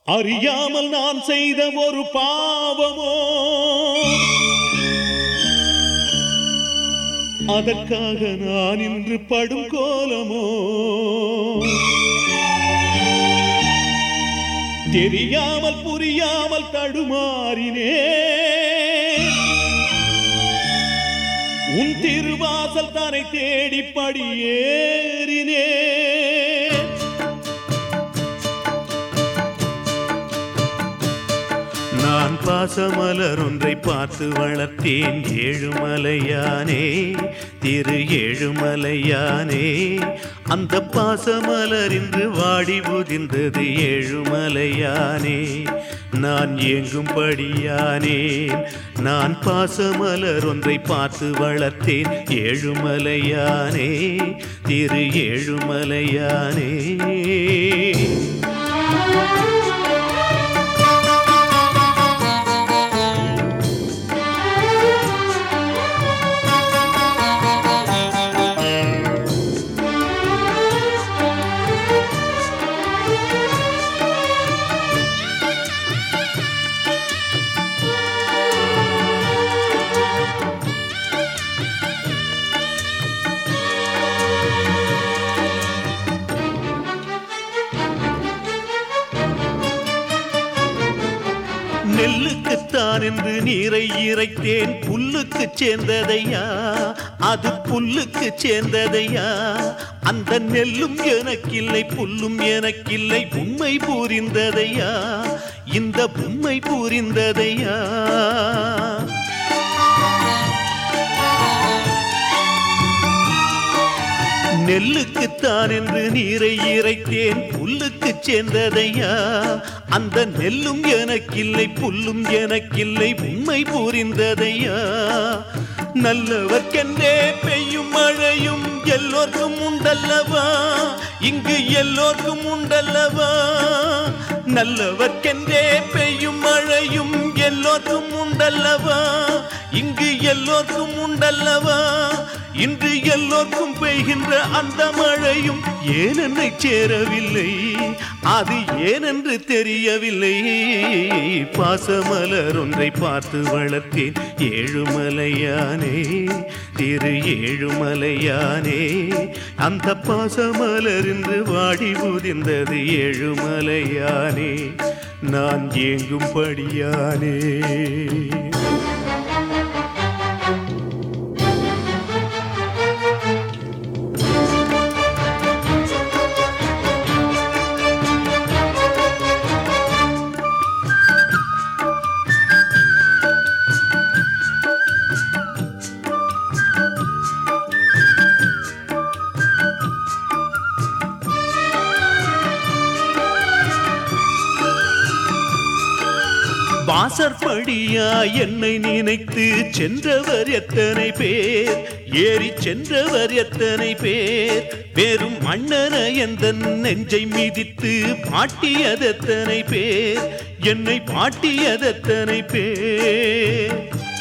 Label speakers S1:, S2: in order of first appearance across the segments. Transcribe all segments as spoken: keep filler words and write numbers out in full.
S1: அறியாமல் நான் செய்த ஒரு பாவமோ, அதற்காக நான் இன்று படும் கோலமோ, தெரியாமல் புரியாமல் தடுமாறினே உன் திருவாசல் தானை தேடி படியேறினே. நான் பாசமலர் ஒன்றை பார்த்து வளர்த்தேன் ஏழுமலையானே, திரு ஏழுமலையானே. அந்த பாசமலர் இன்று வாடி புதிர்ந்தது ஏழுமலையானே. நான் ஏங்கும்படியானேன், நான் பாசமலர் ஒன்றை பார்த்து வளர்த்தேன் ஏழுமலையானே, திரு ஏழுமலையானே. நெல்லுக்குத்தான் என்று நீரை இறைத்தேன், புல்லுக்கு சேர்ந்ததையா அது புல்லுக்கு சேர்ந்ததையா? அந்த நெல்லும் எனக்கில்லை புல்லும் எனக்கில்லை, உண்மை புரிந்ததையா இந்த உண்மை புரிந்ததையா? நெல்லுக்குத்தான் என்று நீரை இறைத்தேன், புல்லுக்கு சேர்ந்ததையா? அந்த நெல்லும் எனக்கில்லை புல்லும் எனக்கில்லை, உண்மை புரிந்ததையா? நல்லவர்க்கென்றே பெய்யும் மழையும் எல்லோர்க்கும் உண்டல்லவா, இங்கு எல்லோர்க்கும் உண்டல்லவா? நல்லவர்க்கென்றே பெய்யும் மழையும் எல்லோர்க்கும் உண்டல்லவா, இங்கு எல்லோர்க்கும் உண்டல்லவா? இன்று எல்லோர்க்கும் பெய்கின்ற அந்த மழையும் ஏன் என்னை சேரவில்லை, அது ஏனென்று தெரியவில்லை. பாசமலர் ஒன்றை பார்த்து வளர்த்தேன் ஏழுமலையானே, திரு ஏழுமலையானே. அந்த பாசமலர் இன்று வாடி புதிர்ந்தது ஏழுமலையானே, நான் ஏங்கும்படியானே. வாசற்படியா என்னை நினைத்து சென்றவர் எத்தனை பேர், ஏறி சென்றவர் எத்தனை பேர்? வெறும் மன்னன எந்த நெஞ்சை மிதித்து பாட்டியதெத்தனை பேர், என்னை பாட்டியதெத்தனை பேர்?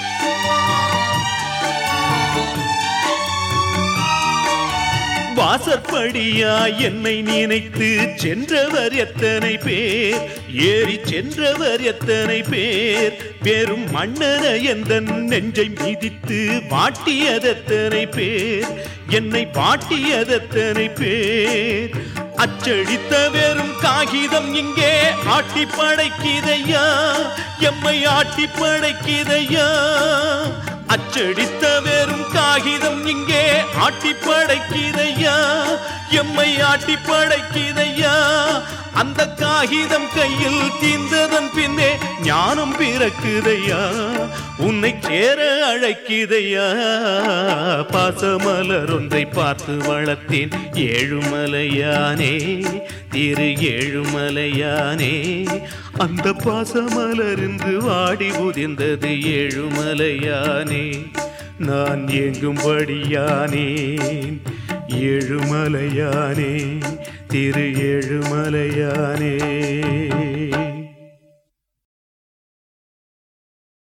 S1: வாசற்படியா என்னை நினைத்து சென்றவர் எத்தனை பேர், ஏறி சென்றவர் எத்தனை பேர்? வெறும் மன்னன எந்த நெஞ்சை மிதித்து வாட்டியதெத்தனை பேர், என்னை வாட்டியதெத்தனை பேர்? அச்சடித்த வெறும் காகிதம் இங்கே ஆட்டி படைக்கிதையா, எம்மை ஆட்டி படைக்கிதையா? அச்சடித்த வெறும் காகிதம் இங்கே ஆட்டி படைக்கிதையா, எம்மை ஆட்டி படைக்கிதையா? அந்த காகிதம் கையில் தீர்ந்ததன் பின்னே ஞானம் பிறக்குதையா, உன்னை சேர அழைக்குதையா? பாசமலர் ஒன்றை பார்த்து வளர்த்தேன் ஏழுமலையானே, திரு ஏழுமலையானே. அந்த பாசமலர் இன்று வாடி புதிர்ந்தது ஏழுமலையானே, நான் ஏங்கும்படியானேன் ஏழுமலையானே, திரு ஏழுமலையானே.